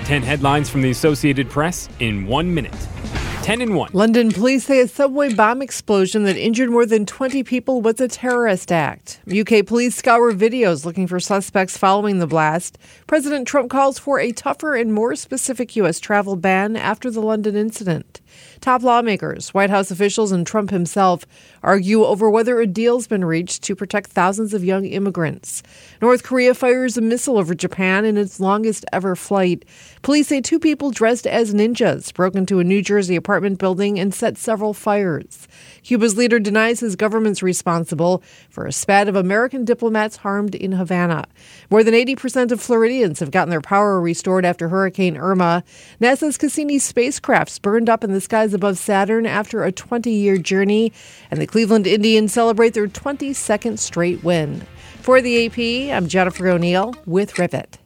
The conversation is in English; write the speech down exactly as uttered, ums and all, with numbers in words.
ten headlines from the Associated Press in one minute. ten in one. London police say a subway bomb explosion that injured more than twenty people was a terrorist act. U K police scour videos looking for suspects following the blast. President Trump calls for a tougher and more specific U S travel ban after the London incident. Top lawmakers, White House officials, and Trump himself argue over whether a deal's been reached to protect thousands of young immigrants. North Korea fires a missile over Japan in its longest ever flight. Police say two people dressed as ninjas broke into a New Jersey apartment building and set several fires. Cuba's leader denies his government's responsible for a spat of American diplomats harmed in Havana. More than eighty percent of Floridians have gotten their power restored after Hurricane Irma. NASA's Cassini spacecrafts burned up in the skies above Saturn after a twenty-year journey, and the Cleveland Indians celebrate their twenty-second straight win. For the A P, I'm Jennifer O'Neill with Rivet.